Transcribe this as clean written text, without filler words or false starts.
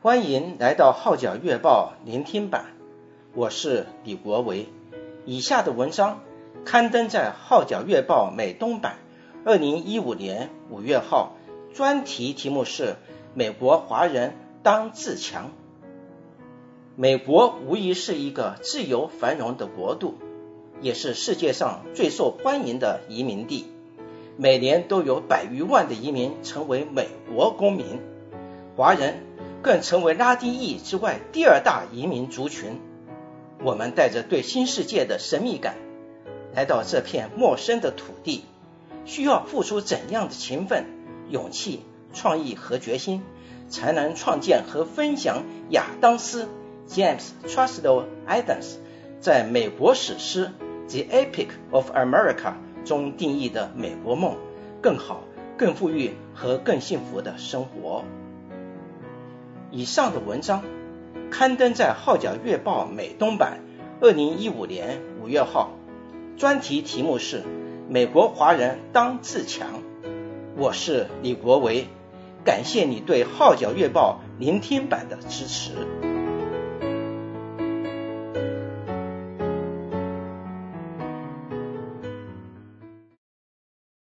欢迎来到号角月报聆听版，我是李国维。以下的文章刊登在号角月报美东版2015年5月号，专题题目是美国华人当自强。美国无疑是一个自由繁荣的国度，也是世界上最受欢迎的移民地，每年都有100余万的移民成为美国公民，华人更成为拉丁裔之外第二大移民族群。我们带着对新世界的神秘感来到这片陌生的土地，需要付出怎样的勤奋、勇气、创意和决心，才能创建和分享亚当斯 James Truslow Adams 在美国史诗 The Epic of America 中定义的美国梦，更好、更富裕和更幸福的生活。以上的文章刊登在号角月报美东版2015年5月号，专题题目是美国华人当自强。我是李国维，感谢你对号角月报聆听版的支持。